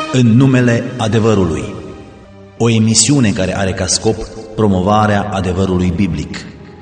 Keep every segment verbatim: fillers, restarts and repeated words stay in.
În numele adevărului. O emisiune care are ca scop promovarea adevărului biblic.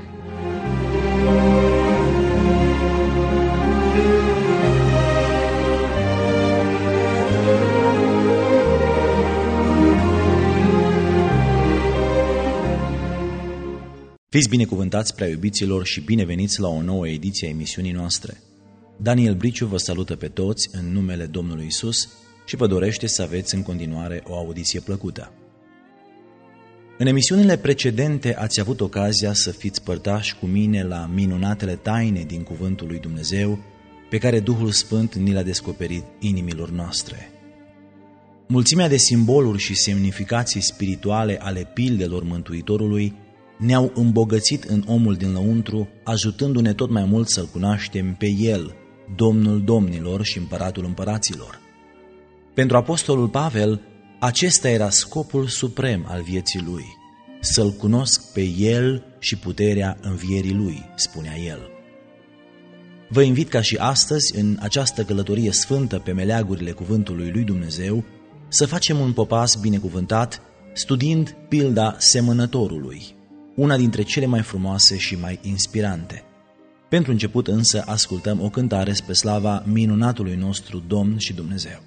Fiți binecuvântați, prea iubiților, și bineveniți la o nouă ediție a emisiunii noastre. Daniel Briciu vă salută pe toți în numele Domnului Isus și vă dorește să aveți în continuare o audiție plăcută. În emisiunile precedente ați avut ocazia să fiți părtași cu mine la minunatele taine din Cuvântul lui Dumnezeu pe care Duhul Sfânt ni le-a descoperit inimilor noastre. Mulțimea de simboluri și semnificații spirituale ale pildelor Mântuitorului ne-au îmbogățit în omul din lăuntru, ajutându-ne tot mai mult să-L cunoaștem pe El, Domnul domnilor și Împăratul împăraților. Pentru apostolul Pavel, acesta era scopul suprem al vieții lui, să-L cunosc pe El și puterea învierii Lui, spunea el. Vă invit ca și astăzi, în această călătorie sfântă pe meleagurile Cuvântului lui Dumnezeu, să facem un popas binecuvântat studiind pilda semănătorului, una dintre cele mai frumoase și mai inspirante. Pentru început însă ascultăm o cântare spre slava minunatului nostru Domn și Dumnezeu.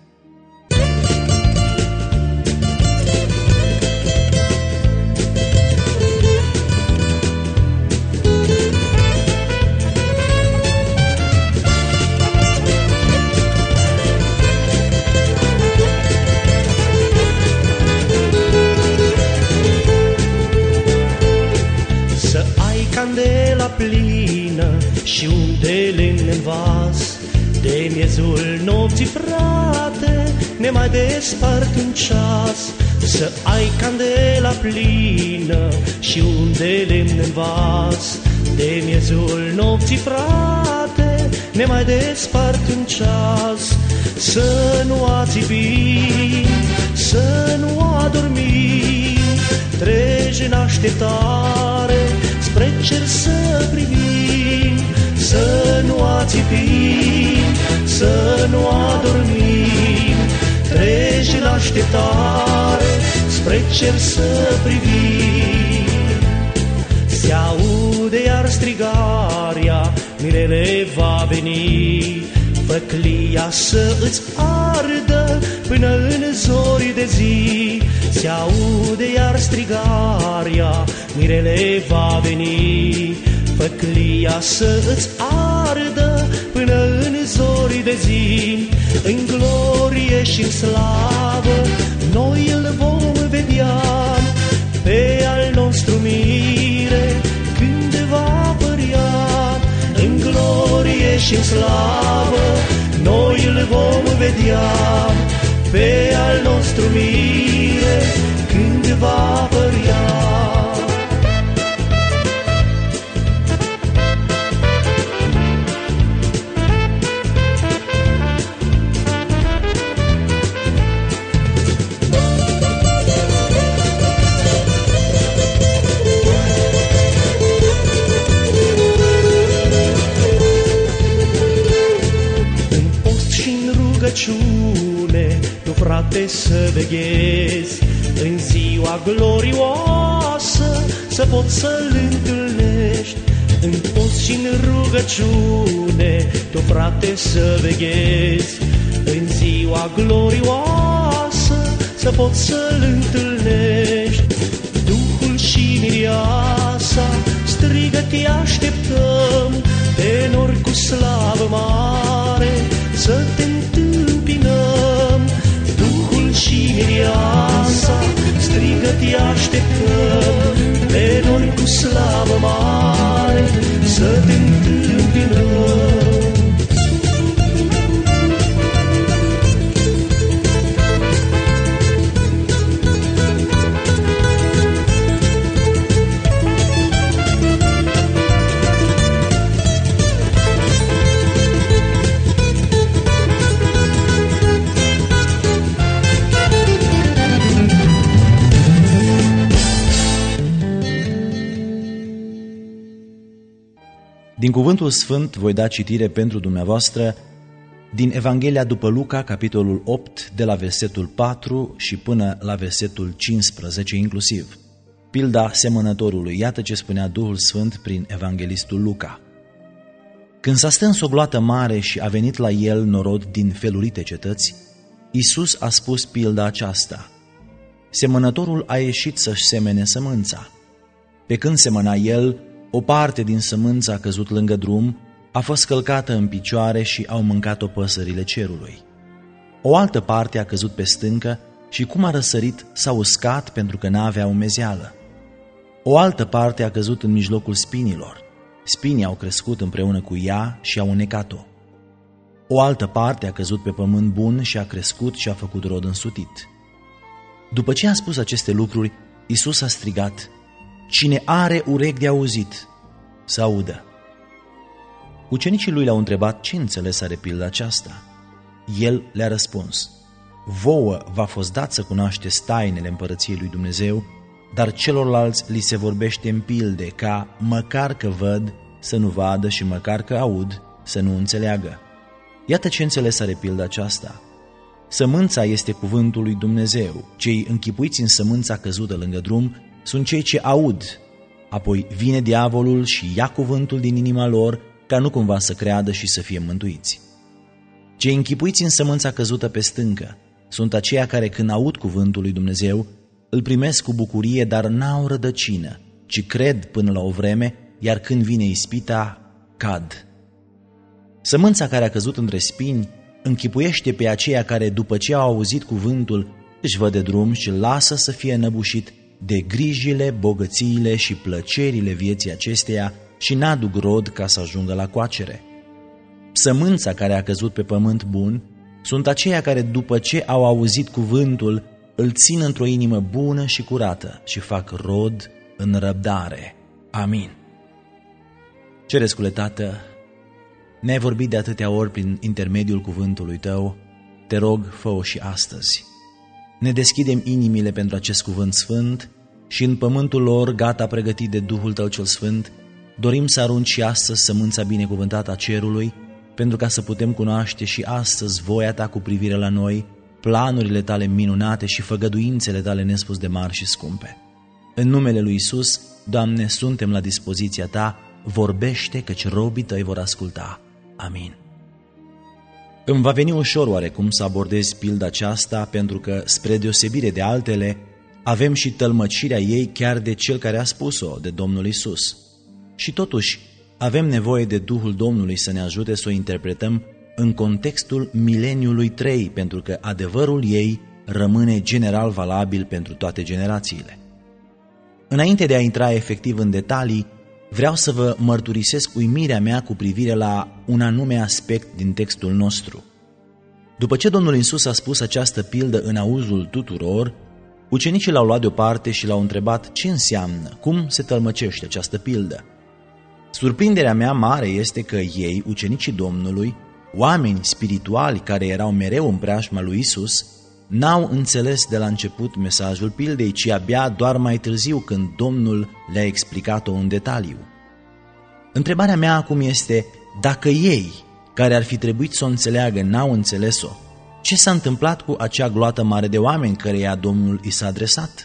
Candela plină și un de lemn în vas, de miezul nopții, frate, ne mai despart un ceas. Să ai candela plină și un de lemn în vas, de miezul nopții, frate, ne mai despart un ceas. Să nu ațipim, să nu adormim, treci în așteptare, spre cer să privim. Să nu ațipim, să nu adormim, treci în așteptare, spre cer să privim. Se aude iar strigarea, mirele va veni, făclia să îți ardă până în zori de zi. Se aude iar strigarea, mirele va veni, făclia să îți ardă până în zori de zi. În glorie și în slavă noi îl vom vedea, pe al nostru mire când va apărea. În glorie și în slavă noi îl vom vedea, pe al nostru mire când va apărea. Tu, frate, să veghezi în ziua glorioasă, să poți să-L întâlnești. În post și în rugăciune, tu, frate, să veghezi în ziua glorioasă, să poți să-L întâlnești. Duhul și mireasa strigă, te așteptăm, pe nori cu slavă mare să te întâmpinăm. Duhul și mireasa strigă, te așteptăm, pe nori cu slavă mare să te întâmpinăm. Din Cuvântul Sfânt voi da citire pentru dumneavoastră Din Evanghelia după Luca, capitolul opt, de la versetul patru și până la versetul cincisprezece inclusiv. Pilda semănătorului, iată ce spunea Duhul Sfânt prin evanghelistul Luca. Când s-a strâns o gloată mare și a venit la el norod din felurite cetăți, Iisus a spus pilda aceasta: semănătorul a ieșit să-și semene sămânța. Pe când semăna el, o parte din sămânță a căzut lângă drum, a fost călcată în picioare și au mâncat-o păsările cerului. O altă parte a căzut pe stâncă și cum a răsărit s-a uscat pentru că n-avea umezeală. O altă parte a căzut în mijlocul spinilor. Spinii au crescut împreună cu ea și au unecat-o. O altă parte a căzut pe pământ bun și a crescut și a făcut rod însutit. După ce a spus aceste lucruri, Iisus a strigat: cine are urechi de auzit, să audă. Ucenicii lui l-au întrebat ce înțeles are pilda aceasta. El le-a răspuns: vouă v-a fost dat să cunoașteți tainele împărăției lui Dumnezeu, dar celorlalți li se vorbește în pilde, ca măcar că văd să nu vadă și măcar că aud să nu înțeleagă. Iată ce înțeles are pilda aceasta. Sămânța este cuvântul lui Dumnezeu. Cei închipuiți în sămânța căzută lângă drum sunt cei ce aud. Apoi vine diavolul și ia cuvântul din inima lor, ca nu cumva să creadă și să fie mântuiți. Cei închipuiți în sămânța căzută pe stâncă sunt aceia care, când aud cuvântul lui Dumnezeu, îl primesc cu bucurie, dar n-au rădăcină, ci cred până la o vreme, iar când vine ispita, cad. Sămânța care a căzut între spini închipuiește pe aceia care, după ce au auzit cuvântul, își văd de drum și lasă să fie înăbușit de grijile, bogățiile și plăcerile vieții acesteia și n-aduc rod ca să ajungă la coacere. Sămânța care a căzut pe pământ bun sunt aceia care, după ce au auzit cuvântul, îl țin într-o inimă bună și curată și fac rod în răbdare. Amin. Cerescule Tată, ne-ai vorbit de atâtea ori prin intermediul cuvântului Tău, te rog, fă-o și astăzi. Ne deschidem inimile pentru acest cuvânt sfânt și în pământul lor, gata pregătit de Duhul Tău cel Sfânt, dorim să arunci și astăzi sămânța binecuvântată a cerului, pentru ca să putem cunoaște și astăzi voia Ta cu privire la noi, planurile Tale minunate și făgăduințele Tale nespus de mari și scumpe. În numele lui Iisus, Doamne, suntem la dispoziția Ta, vorbește, căci robii Tăi vor asculta. Amin. Îmi va veni ușor oarecum să abordez pilda aceasta, pentru că, spre deosebire de altele, avem și tălmăcirea ei chiar de Cel care a spus-o, de Domnul Iisus. Și totuși, avem nevoie de Duhul Domnului să ne ajute să o interpretăm în contextul mileniului trei, pentru că adevărul ei rămâne general valabil pentru toate generațiile. Înainte de a intra efectiv în detalii, vreau să vă mărturisesc uimirea mea cu privire la un anume aspect din textul nostru. După ce Domnul Iisus a spus această pildă în auzul tuturor, ucenicii l-au luat deoparte și l-au întrebat ce înseamnă, cum se tălmăcește această pildă. Surprinderea mea mare este că ei, ucenicii Domnului, oameni spirituali care erau mereu în preajma lui Iisus, n-au înțeles de la început mesajul pildei, ci abia doar mai târziu, când Domnul le-a explicat-o în detaliu. Întrebarea mea acum este, dacă ei, care ar fi trebuit să o înțeleagă, n-au înțeles-o, ce s-a întâmplat cu acea gloată mare de oameni căreia Domnul i s-a adresat?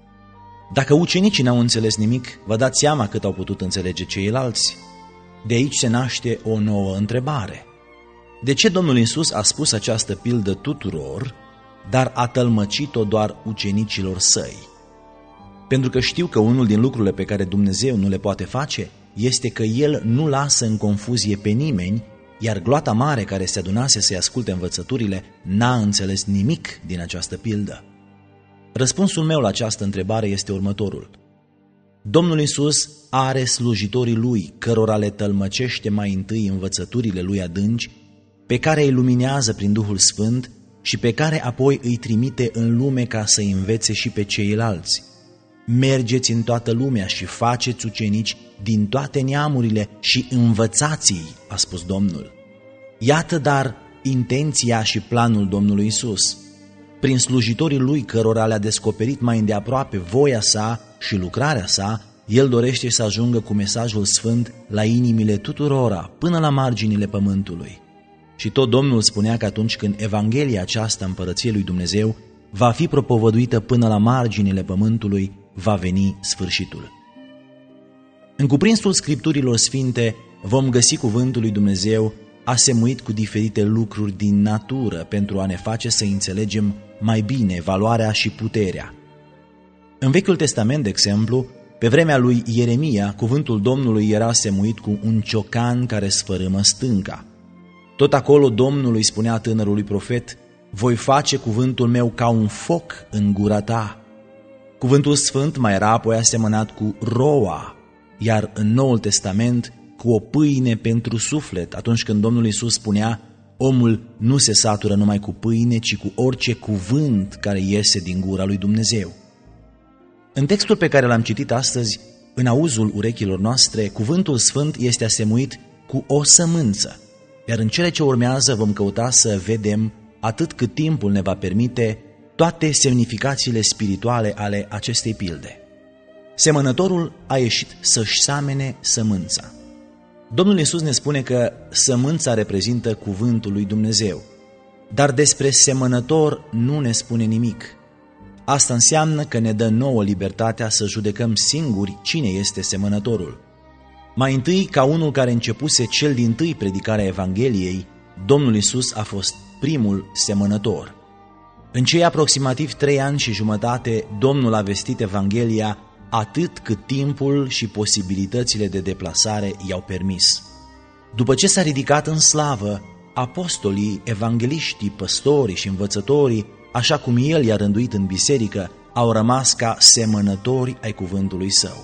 Dacă ucenicii n-au înțeles nimic, vă dați seama cât au putut înțelege ceilalți. De aici se naște o nouă întrebare. De ce Domnul Iisus a spus această pildă tuturor, dar a tălmăcit-o doar ucenicilor săi? Pentru că știu că unul din lucrurile pe care Dumnezeu nu le poate face este că El nu lasă în confuzie pe nimeni, iar gloata mare care se adunase să-i asculte învățăturile n-a înțeles nimic din această pildă. Răspunsul meu la această întrebare este următorul. Domnul Iisus are slujitorii Lui, cărora le tălmăcește mai întâi învățăturile Lui adânci, pe care îi luminează prin Duhul Sfânt și pe care apoi îi trimite în lume ca să învețe și pe ceilalți. Mergeți în toată lumea și faceți ucenici din toate neamurile și învățați-i, a spus Domnul. Iată dar intenția și planul Domnului Iisus. Prin slujitorii Lui, cărora le-a descoperit mai îndeaproape voia sa și lucrarea sa, El dorește să ajungă cu mesajul sfânt la inimile tuturora, până la marginile pământului. Și tot Domnul spunea că atunci când Evanghelia aceasta împărăției lui Dumnezeu va fi propovăduită până la marginile pământului, va veni sfârșitul. În cuprinsul Scripturilor Sfinte vom găsi cuvântul lui Dumnezeu asemuit cu diferite lucruri din natură pentru a ne face să înțelegem mai bine valoarea și puterea. În Vechiul Testament, de exemplu, pe vremea lui Ieremia, cuvântul Domnului era asemuit cu un ciocan care sfărâmă stânca. Tot acolo Domnul îi spunea tânărului profet: voi face cuvântul meu ca un foc în gura ta. Cuvântul sfânt mai era apoi asemănat cu roa, iar în Noul Testament cu o pâine pentru suflet, atunci când Domnul Iisus spunea: omul nu se satură numai cu pâine, ci cu orice cuvânt care iese din gura lui Dumnezeu. În textul pe care l-am citit astăzi, în auzul urechilor noastre, cuvântul sfânt este asemuit cu o sămânță, iar în cele ce urmează vom căuta să vedem, atât cât timpul ne va permite, toate semnificațiile spirituale ale acestei pilde. Semănătorul a ieșit să-și samene sămânța. Domnul Iisus ne spune că sămânța reprezintă cuvântul lui Dumnezeu, dar despre semănător nu ne spune nimic. Asta înseamnă că ne dă nouă libertatea să judecăm singuri cine este semănătorul. Mai întâi, ca unul care începuse cel dintâi predicarea Evangheliei, Domnul Iisus a fost primul semănător. În cei aproximativ trei ani și jumătate, Domnul a vestit Evanghelia atât cât timpul și posibilitățile de deplasare i-au permis. După ce s-a ridicat în slavă, apostolii, evangeliștii, păstorii și învățătorii, așa cum El i-a rânduit în biserică, au rămas ca semănători ai cuvântului Său.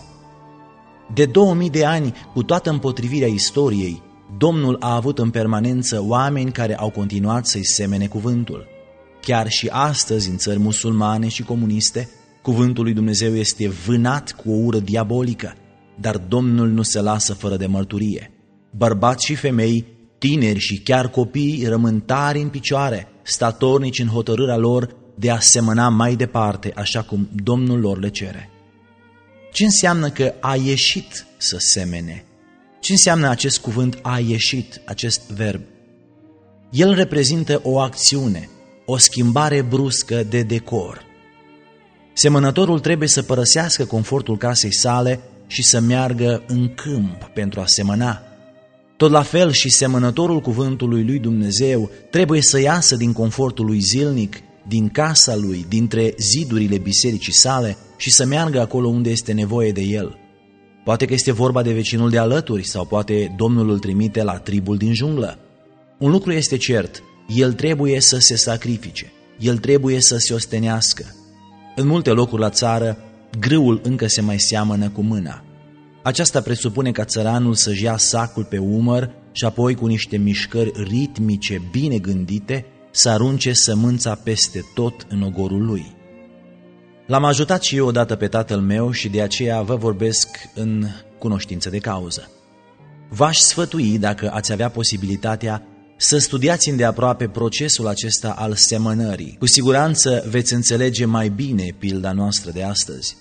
De două mii de ani, cu toată împotrivirea istoriei, Domnul a avut în permanență oameni care au continuat să-i semene cuvântul. Chiar și astăzi, în țări musulmane și comuniste, cuvântul lui Dumnezeu este vânat cu o ură diabolică, dar Domnul nu se lasă fără de mărturie. Bărbați și femei, tineri și chiar copii rămân tari în picioare, statornici în hotărârea lor de a semăna mai departe, așa cum Domnul lor le cere. Ce înseamnă că a ieșit să semene? Ce înseamnă acest cuvânt a ieșit, acest verb? El reprezintă o acțiune, o schimbare bruscă de decor. Semănătorul trebuie să părăsească confortul casei sale și să meargă în câmp pentru a semăna. Tot la fel și semănătorul cuvântului lui Dumnezeu trebuie să iasă din confortul lui zilnic, din casa lui, dintre zidurile bisericii sale și să meargă acolo unde este nevoie de el. Poate că este vorba de vecinul de alături sau poate Domnul îl trimite la tribul din junglă. Un lucru este cert, el trebuie să se sacrifice, el trebuie să se ostenească. În multe locuri la țară, grâul încă se mai seamănă cu mâna. Aceasta presupune ca țăranul să-și ia sacul pe umăr și apoi cu niște mișcări ritmice bine gândite să arunce sămânța peste tot în ogorul lui. L-am ajutat și eu odată pe tatăl meu și de aceea vă vorbesc în cunoștință de cauză. V-aș sfătui, dacă ați avea posibilitatea, să studiați îndeaproape procesul acesta al semănării. Cu siguranță veți înțelege mai bine pilda noastră de astăzi.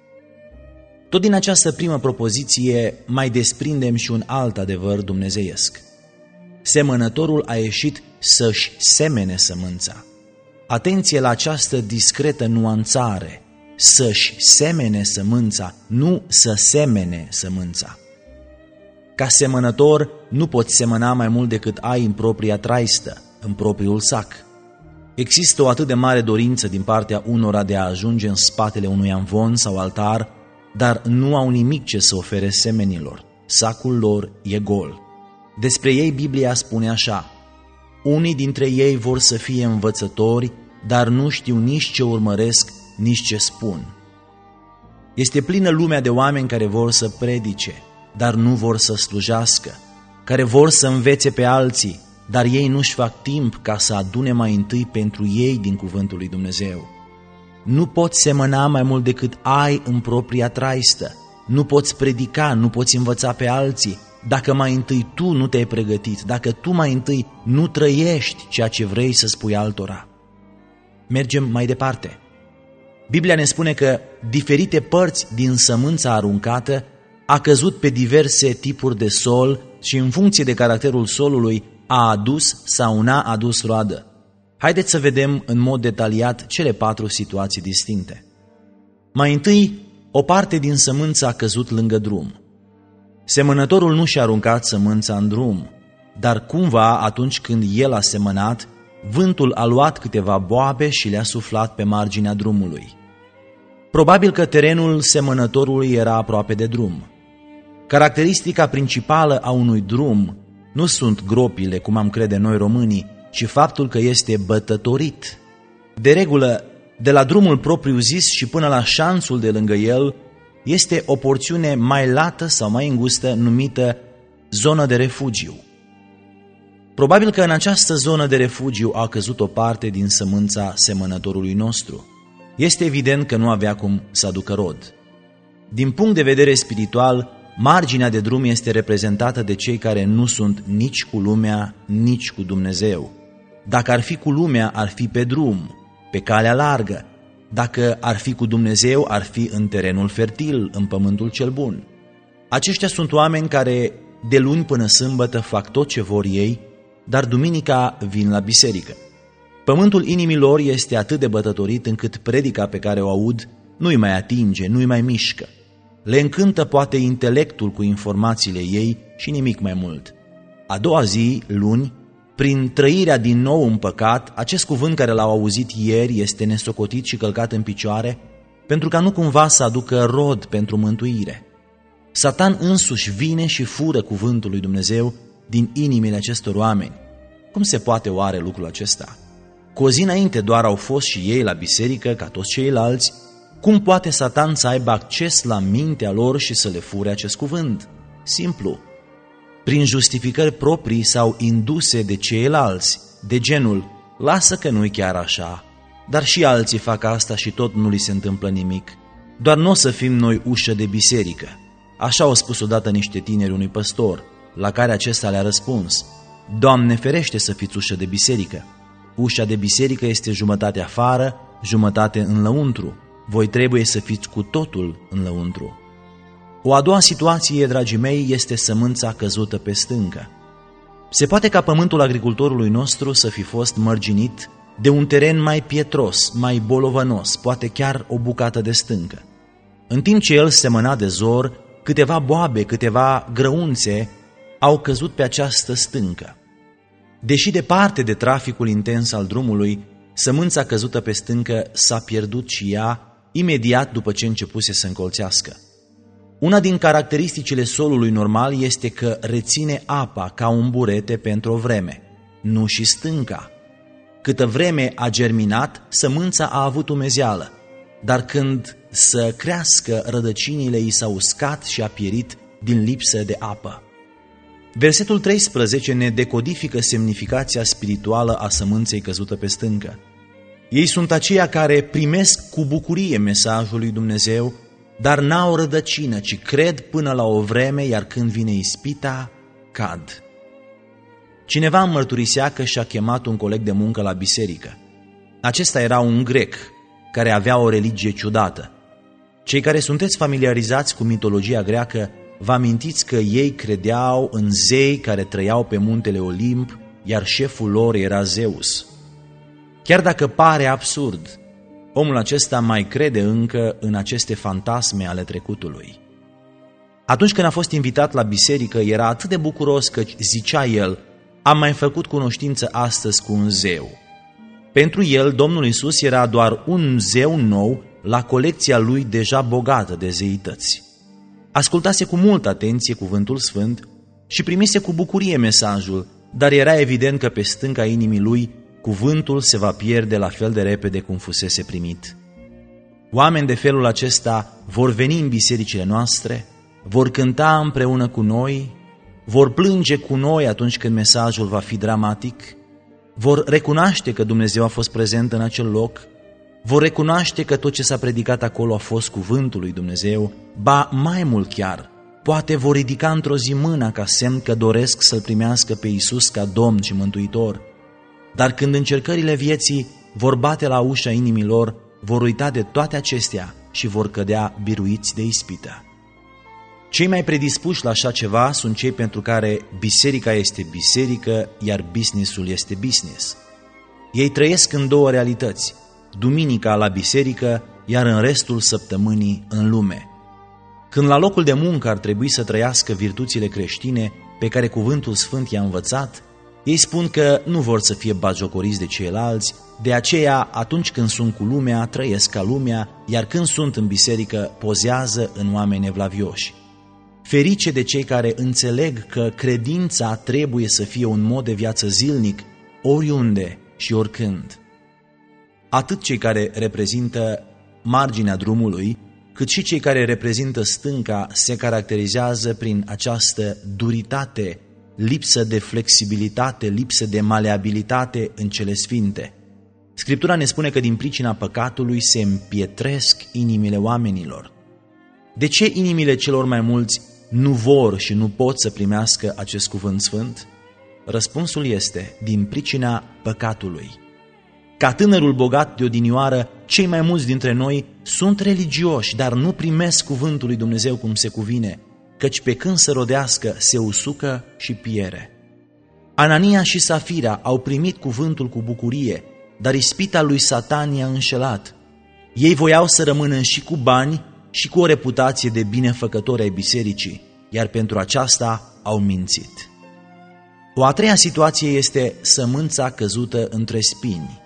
Tot din această primă propoziție mai desprindem și un alt adevăr dumnezeiesc. Semănătorul a ieșit să-și semene sămânța. Atenție la această discretă nuanțare, să-și semene sămânța, nu să semene sămânța. Ca semănător nu poți semăna mai mult decât ai în propria traistă, în propriul sac. Există o atât de mare dorință din partea unora de a ajunge în spatele unui amvon sau altar, dar nu au nimic ce să ofere semenilor. Sacul lor e gol. Despre ei Biblia spune așa: unii dintre ei vor să fie învățători, dar nu știu nici ce urmăresc, nici ce spun. Este plină lumea de oameni care vor să predice, dar nu vor să slujească, care vor să învețe pe alții, dar ei nu-și fac timp ca să adune mai întâi pentru ei din cuvântul lui Dumnezeu. Nu poți semăna mai mult decât ai în propria traistă, nu poți predica, nu poți învăța pe alții, dacă mai întâi tu nu te-ai pregătit, dacă tu mai întâi nu trăiești ceea ce vrei să spui altora. Mergem mai departe. Biblia ne spune că diferite părți din sămânța aruncată a căzut pe diverse tipuri de sol și în funcție de caracterul solului a adus sau n-a adus roadă? Haideți să vedem în mod detaliat cele patru situații distincte. Mai întâi, o parte din sămânță a căzut lângă drum. Semănătorul nu și-a aruncat sămânța în drum, dar cumva atunci când el a semănat, vântul a luat câteva boabe și le-a suflat pe marginea drumului. Probabil că terenul semănătorului era aproape de drum. Caracteristica principală a unui drum nu sunt gropile, cum am crede noi românii, ci faptul că este bătătorit. De regulă, de la drumul propriu-zis și până la șanțul de lângă el, este o porțiune mai lată sau mai îngustă numită zonă de refugiu. Probabil că în această zonă de refugiu a căzut o parte din sămânța semănătorului nostru. Este evident că nu avea cum să aducă rod. Din punct de vedere spiritual, marginea de drum este reprezentată de cei care nu sunt nici cu lumea, nici cu Dumnezeu. Dacă ar fi cu lumea, ar fi pe drum, pe calea largă. Dacă ar fi cu Dumnezeu, ar fi în terenul fertil, în pământul cel bun. Aceștia sunt oameni care de luni până sâmbătă fac tot ce vor ei, dar duminica vin la biserică. Pământul inimilor este atât de bătătorit încât predica pe care o aud nu-i mai atinge, nu-i mai mișcă. Le încântă poate intelectul cu informațiile ei și nimic mai mult. A doua zi, luni, prin trăirea din nou în păcat, acest cuvânt care l-au auzit ieri este nesocotit și călcat în picioare, pentru ca nu cumva să aducă rod pentru mântuire. Satan însuși vine și fură cuvântul lui Dumnezeu din inimile acestor oameni. Cum se poate oare lucrul acesta? Cu o zi înainte doar au fost și ei la biserică ca toți ceilalți. Cum poate Satan să aibă acces la mintea lor și să le fure acest cuvânt? Simplu. Prin justificări proprii sau induse de ceilalți, de genul, lasă că nu-i chiar așa, dar și alții fac asta și tot nu li se întâmplă nimic. Doar nu o să fim noi ușă de biserică. Așa au spus odată niște tineri unui păstor, la care acesta le-a răspuns: Doamne ferește să fiți ușă de biserică. Ușa de biserică este jumătate afară, jumătate în lăuntru. Voi trebuie să fiți cu totul în lăuntru. O a doua situație, dragii mei, este sămânța căzută pe stâncă. Se poate ca pământul agricultorului nostru să fi fost mărginit de un teren mai pietros, mai bolovănos, poate chiar o bucată de stâncă. În timp ce el semăna de zor, câteva boabe, câteva grăunțe au căzut pe această stâncă. Deși departe de traficul intens al drumului, sămânța căzută pe stâncă s-a pierdut și ea imediat după ce începuse să încolțească. Una din caracteristicile solului normal este că reține apa ca un burete pentru o vreme, nu și stânca. Câtă vreme a germinat, sămânța a avut umezeală, dar când să crească, rădăcinile i s-au uscat și a pierit din lipsă de apă. Versetul treisprezece ne decodifică semnificația spirituală a sămânței căzută pe stâncă. Ei sunt aceia care primesc cu bucurie mesajul lui Dumnezeu, dar n-au rădăcină, ci cred până la o vreme, iar când vine ispita, cad. Cineva îmi mărturisea că și-a chemat un coleg de muncă la biserică. Acesta era un grec care avea o religie ciudată. Cei care sunteți familiarizați cu mitologia greacă, vă amintiți că ei credeau în zei care trăiau pe muntele Olimp, iar șeful lor era Zeus. Chiar dacă pare absurd, omul acesta mai crede încă în aceste fantasme ale trecutului. Atunci când a fost invitat la biserică, era atât de bucuros că zicea el: am mai făcut cunoștință astăzi cu un zeu. Pentru el, Domnul Iisus era doar un zeu nou la colecția lui deja bogată de zeități. Ascultase cu multă atenție cuvântul sfânt și primise cu bucurie mesajul, dar era evident că pe stânca inimii lui cuvântul se va pierde la fel de repede cum fusese primit. Oameni de felul acesta vor veni în bisericile noastre, vor cânta împreună cu noi, vor plânge cu noi atunci când mesajul va fi dramatic, vor recunoaște că Dumnezeu a fost prezent în acel loc, vor recunoaște că tot ce s-a predicat acolo a fost cuvântul lui Dumnezeu, ba mai mult chiar, poate vor ridica într-o zi mâna ca semn că doresc să-L primească pe Iisus ca Domn și Mântuitor. Dar când încercările vieții vor bate la ușa inimilor, vor uita de toate acestea și vor cădea biruiți de ispită. Cei mai predispuși la așa ceva sunt cei pentru care biserica este biserică, iar businessul este business. Ei trăiesc în două realități, duminica la biserică, iar în restul săptămânii în lume. Când la locul de muncă ar trebui să trăiască virtuțile creștine pe care Cuvântul Sfânt i-a învățat, ei spun că nu vor să fie batjocoriți de ceilalți, de aceea atunci când sunt cu lumea, trăiesc ca lumea, iar când sunt în biserică, pozează în oameni evlavioși. Ferice de cei care înțeleg că credința trebuie să fie un mod de viață zilnic, oriunde și oricând. Atât cei care reprezintă marginea drumului, cât și cei care reprezintă stânca se caracterizează prin această duritate, lipsă de flexibilitate, lipsă de maleabilitate în cele sfinte. Scriptura ne spune că din pricina păcatului se împietresc inimile oamenilor. De ce inimile celor mai mulți nu vor și nu pot să primească acest cuvânt sfânt? Răspunsul este din pricina păcatului. Ca tânărul bogat de odinioară, cei mai mulți dintre noi sunt religioși, dar nu primesc cuvântul lui Dumnezeu cum se cuvine, căci pe când să rodească, se usucă și piere. Anania și Safira au primit cuvântul cu bucurie, dar ispita lui Satan i-a înșelat. Ei voiau să rămână și cu bani și cu o reputație de binefăcători ai bisericii, iar pentru aceasta au mințit. O a treia situație este sămânța căzută între spini.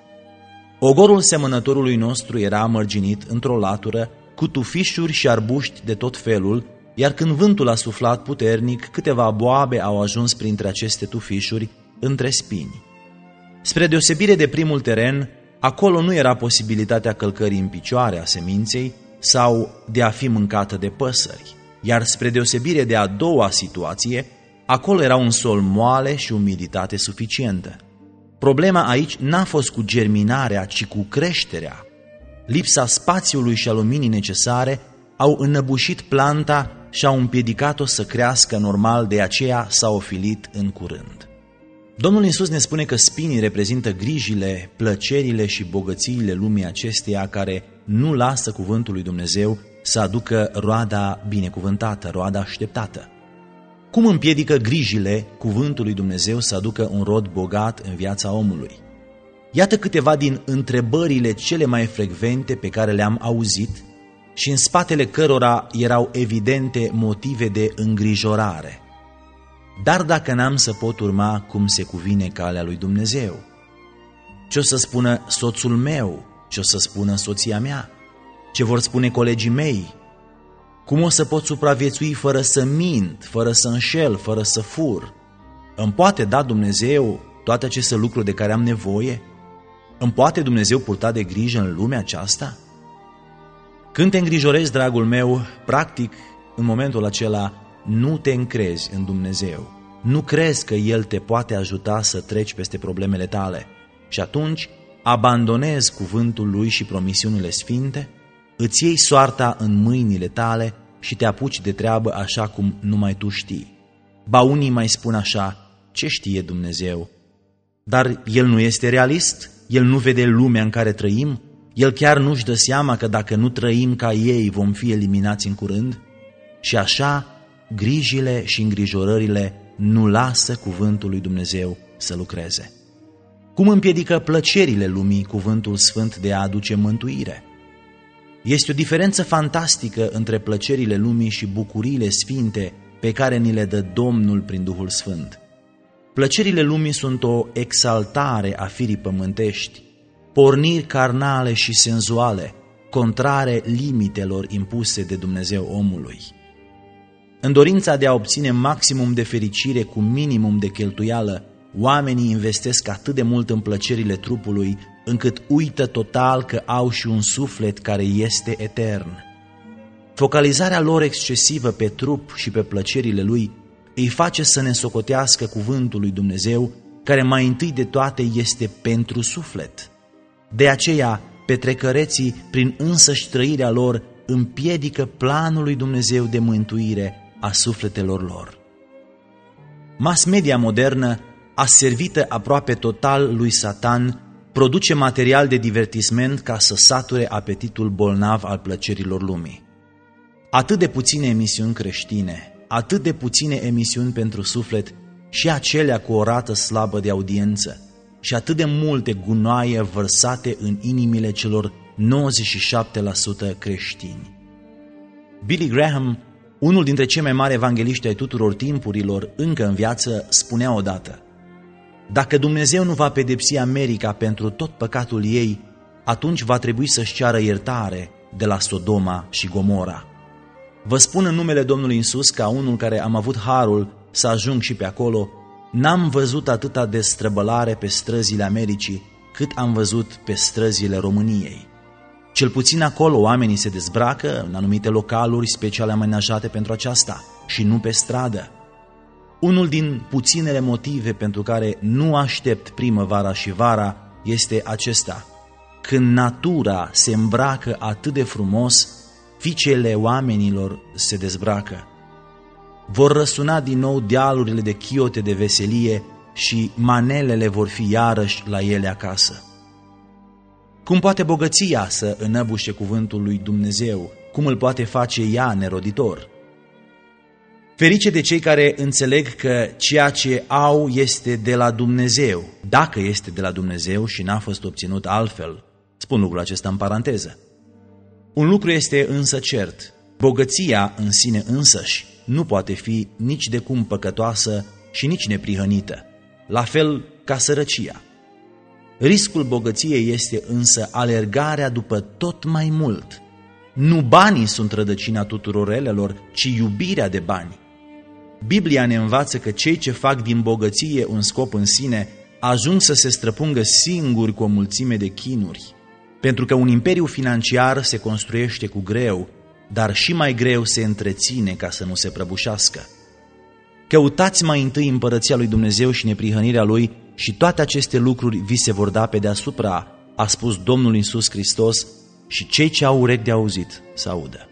Ogorul semănătorului nostru era mărginit într-o latură cu tufișuri și arbuști de tot felul, iar când vântul a suflat puternic, câteva boabe au ajuns printre aceste tufișuri între spini. Spre deosebire de primul teren, acolo nu era posibilitatea călcării în picioare a seminței sau de a fi mâncată de păsări, iar spre deosebire de a doua situație, acolo era un sol moale și umiditate suficientă. Problema aici n-a fost cu germinarea, ci cu creșterea. Lipsa spațiului și a luminii necesare au înăbușit planta și au împiedicat-o să crească normal, de aceea s-a ofilit în curând. Domnul Iisus ne spune că spinii reprezintă grijile, plăcerile și bogățiile lumii acesteia care nu lasă cuvântul lui Dumnezeu să aducă roada binecuvântată, roada așteptată. Cum împiedică grijile cuvântului lui Dumnezeu să aducă un rod bogat în viața omului? Iată câteva din întrebările cele mai frecvente pe care le-am auzit și în spatele cărora erau evidente motive de îngrijorare. Dar dacă n-am să pot urma cum se cuvine calea lui Dumnezeu? Ce o să spună soțul meu? Ce o să spună soția mea? Ce vor spune colegii mei? Cum o să pot supraviețui fără să mint, fără să înșel, fără să fur? Îmi poate da Dumnezeu toate aceste lucruri de care am nevoie? Îmi poate Dumnezeu purta de grijă în lumea aceasta? Când te îngrijorezi, dragul meu, practic, în momentul acela, nu te încrezi în Dumnezeu. Nu crezi că El te poate ajuta să treci peste problemele tale și atunci abandonezi cuvântul Lui și promisiunile sfinte, îți iei soarta în mâinile tale și te apuci de treabă așa cum numai tu știi. Ba unii mai spun așa, ce știe Dumnezeu? Dar El nu este realist? El nu vede lumea în care trăim? El chiar nu-și dă seama că dacă nu trăim ca ei vom fi eliminați în curând? Și așa, grijile și îngrijorările nu lasă cuvântul lui Dumnezeu să lucreze. Cum împiedică plăcerile lumii cuvântul sfânt de a aduce mântuire? Este o diferență fantastică între plăcerile lumii și bucuriile sfinte pe care ni le dă Domnul prin Duhul Sfânt. Plăcerile lumii sunt o exaltare a firii pământești, porniri carnale și senzuale, contrare limitelor impuse de Dumnezeu omului. În dorința de a obține maximum de fericire cu minimum de cheltuială, oamenii investesc atât de mult în plăcerile trupului, încât uită total că au și un suflet care este etern. Focalizarea lor excesivă pe trup și pe plăcerile lui îi face să ne socotească cuvântul lui Dumnezeu, care mai întâi de toate este pentru suflet. De aceea, petrecăreții, prin însăși trăirea lor, împiedică planul lui Dumnezeu de mântuire a sufletelor lor. Mass media modernă, aservită aproape total lui Satan, produce material de divertisment ca să sature apetitul bolnav al plăcerilor lumii. Atât de puține emisiuni creștine, atât de puține emisiuni pentru suflet și acelea cu o rată slabă de audiență și atât de multe gunoaie vărsate în inimile celor nouăzeci și șapte la sută creștini. Billy Graham, unul dintre cei mai mari evangeliști ai tuturor timpurilor, încă în viață, spunea odată: dacă Dumnezeu nu va pedepsi America pentru tot păcatul ei, atunci va trebui să-și ceară iertare de la Sodoma și Gomora. Vă spun în numele Domnului Iisus, ca unul care am avut harul să ajung și pe acolo, n-am văzut atâta destrăbălare pe străzile Americii cât am văzut pe străzile României. Cel puțin acolo oamenii se dezbracă în anumite localuri speciale amenajate pentru aceasta și nu pe stradă. Unul din puținele motive pentru care nu aștept primăvara și vara este acesta: când natura se îmbracă atât de frumos, fiicele oamenilor se dezbracă. Vor răsuna din nou dealurile de chiote de veselie și manelele vor fi iarăși la ele acasă. Cum poate bogăția să înăbușe cuvântul lui Dumnezeu? Cum îl poate face ea neroditor? Ferice de cei care înțeleg că ceea ce au este de la Dumnezeu, dacă este de la Dumnezeu și n-a fost obținut altfel. Spun lucrul acesta în paranteză. Un lucru este însă cert: bogăția în sine însăși nu poate fi nici de cum păcătoasă și nici neprihănită, la fel ca sărăcia. Riscul bogăției este însă alergarea după tot mai mult. Nu banii sunt rădăcina tuturor relelor, ci iubirea de bani. Biblia ne învață că cei ce fac din bogăție un scop în sine ajung să se străpungă singuri cu o mulțime de chinuri, pentru că un imperiu financiar se construiește cu greu, dar și mai greu se întreține ca să nu se prăbușească. Căutați mai întâi împărăția lui Dumnezeu și neprihănirea Lui și toate aceste lucruri vi se vor da pe deasupra, a spus Domnul Iisus Hristos, și cei ce au urechi de auzit să audă.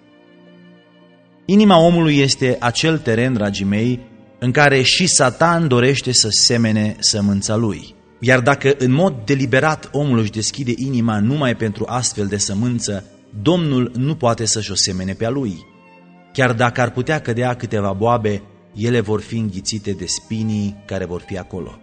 Inima omului este acel teren, dragii mei, în care și Satan dorește să semene sămânța lui. Iar dacă în mod deliberat omul își deschide inima numai pentru astfel de sămânță, Domnul nu poate să-și o semene pe a lui. Chiar dacă ar putea cădea câteva boabe, ele vor fi înghițite de spinii care vor fi acolo.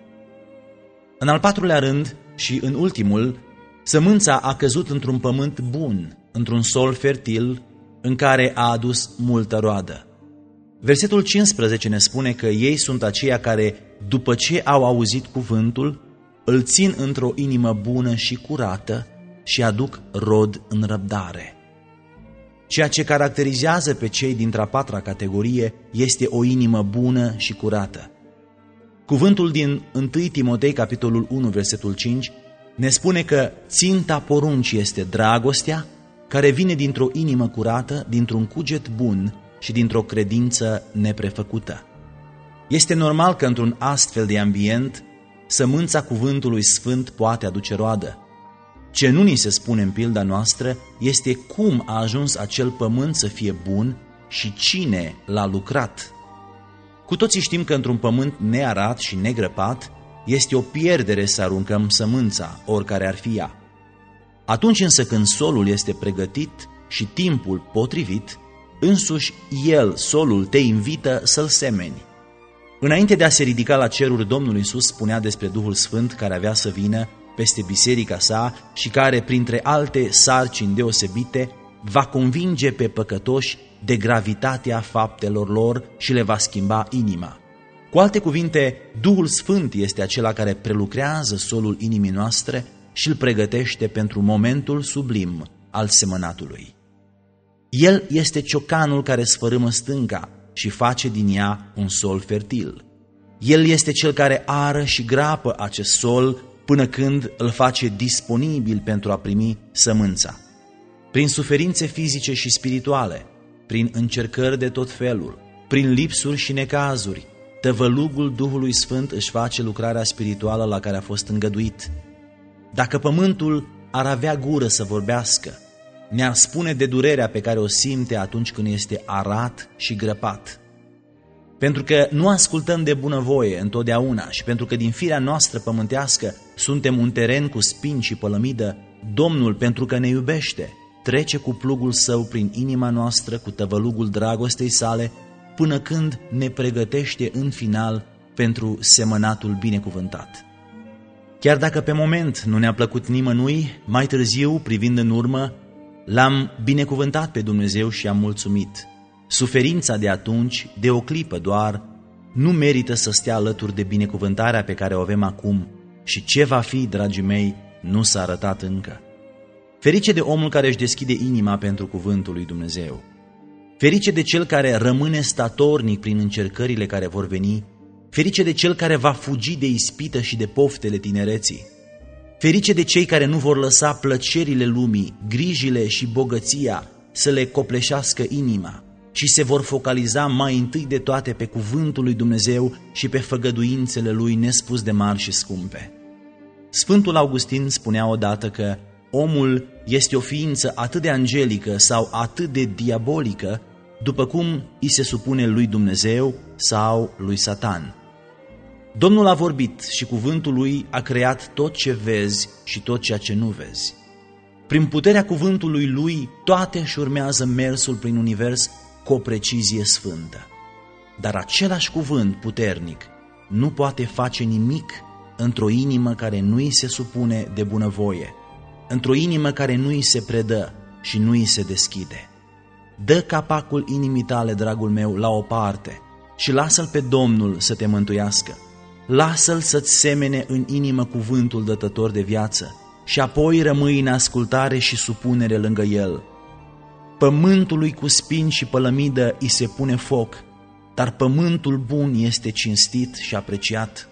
În al patrulea rând și în ultimul, sămânța a căzut într-un pământ bun, într-un sol fertil, în care a adus multă roadă. Versetul cincisprezece ne spune că ei sunt aceia care, după ce au auzit cuvântul, îl țin într-o inimă bună și curată și aduc rod în răbdare. Ceea ce caracterizează pe cei dintre-a patra categorie este o inimă bună și curată. Cuvântul din întâi Timotei, capitolul unu, versetul cinci, ne spune că ținta poruncii este dragostea, care vine dintr-o inimă curată, dintr-un cuget bun și dintr-o credință neprefăcută. Este normal că într-un astfel de ambient, sămânța cuvântului sfânt poate aduce roadă. Ce nu ni se spune în pilda noastră este cum a ajuns acel pământ să fie bun și cine l-a lucrat. Cu toții știm că într-un pământ nearat și negrăpat este o pierdere să aruncăm sămânța, oricare ar fi ea. Atunci însă când solul este pregătit și timpul potrivit, însuși el, solul, te invită să-l semeni. Înainte de a se ridica la ceruri, Domnul Iisus spunea despre Duhul Sfânt care avea să vină peste biserica sa și care, printre alte sarcini deosebite, va convinge pe păcătoși de gravitatea faptelor lor și le va schimba inima. Cu alte cuvinte, Duhul Sfânt este acela care prelucrează solul inimii noastre și îl pregătește pentru momentul sublim al semănatului. El este ciocanul care sfărâmă stânca și face din ea un sol fertil. El este cel care ară și grapă acest sol până când îl face disponibil pentru a primi sămânța. Prin suferințe fizice și spirituale, prin încercări de tot felul, prin lipsuri și necazuri, tăvălugul Duhului Sfânt își face lucrarea spirituală la care a fost îngăduit. Dacă pământul ar avea gură să vorbească, ne-ar spune de durerea pe care o simte atunci când este arat și grăpat. Pentru că nu ascultăm de bunăvoie întotdeauna și pentru că din firea noastră pământească suntem un teren cu spini și pălămidă, Domnul, pentru că ne iubește, trece cu plugul său prin inima noastră cu tăvălugul dragostei sale, până când ne pregătește în final pentru semănatul binecuvântat. Chiar dacă pe moment nu ne-a plăcut nimănui, mai târziu, privind în urmă, l-am binecuvântat pe Dumnezeu și am mulțumit. Suferința de atunci, de o clipă doar, nu merită să stea alături de binecuvântarea pe care o avem acum și ce va fi, dragii mei, nu s-a arătat încă. Ferice de omul care își deschide inima pentru cuvântul lui Dumnezeu. Ferice de cel care rămâne statornic prin încercările care vor veni. Ferice de cel care va fugi de ispită și de poftele tinereții. Ferice de cei care nu vor lăsa plăcerile lumii, grijile și bogăția să le copleșească inima, ci se vor focaliza mai întâi de toate pe cuvântul lui Dumnezeu și pe făgăduințele lui nespus de mari și scumpe. Sfântul Augustin spunea odată că omul este o ființă atât de angelică sau atât de diabolică, după cum îi se supune lui Dumnezeu sau lui Satan. Domnul a vorbit și cuvântul lui a creat tot ce vezi și tot ceea ce nu vezi. Prin puterea cuvântului lui, toate își urmează mersul prin univers cu o precizie sfântă. Dar același cuvânt puternic nu poate face nimic într-o inimă care nu îi se supune de bunăvoie, într-o inimă care nu îi se predă și nu îi se deschide. Dă capacul inimii tale, dragul meu, la o parte și lasă-L pe Domnul să te mântuiască. Lasă-L să-ți semene în inimă cuvântul dătător de viață și apoi rămâi în ascultare și supunere lângă El. Pământului cu spini și pălămidă îi se pune foc, dar pământul bun este cinstit și apreciat.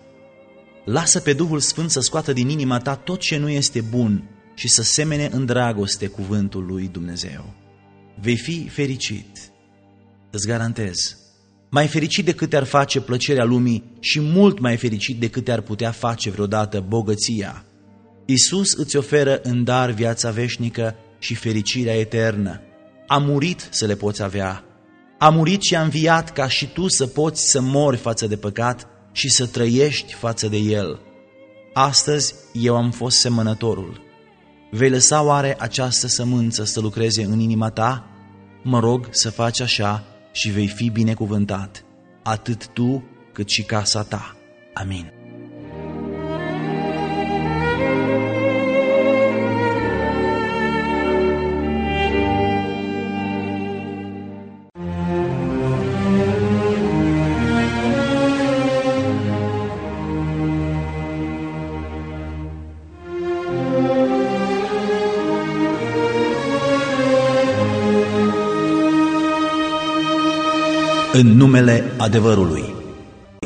Lasă pe Duhul Sfânt să scoată din inima ta tot ce nu este bun și să semene în dragoste cuvântul lui Dumnezeu. Vei fi fericit, îți garantez, mai fericit decât te-ar face plăcerea lumii și mult mai fericit decât te-ar putea face vreodată bogăția. Iisus îți oferă în dar viața veșnică și fericirea eternă. A murit să le poți avea. A murit și a înviat ca și tu să poți să mori față de păcat și să trăiești față de el. Astăzi eu am fost semănătorul. Vei lăsa oare această sămânță să lucreze în inima ta? Mă rog să faci așa și vei fi binecuvântat, atât tu cât și casa ta. Amin. În numele adevărului.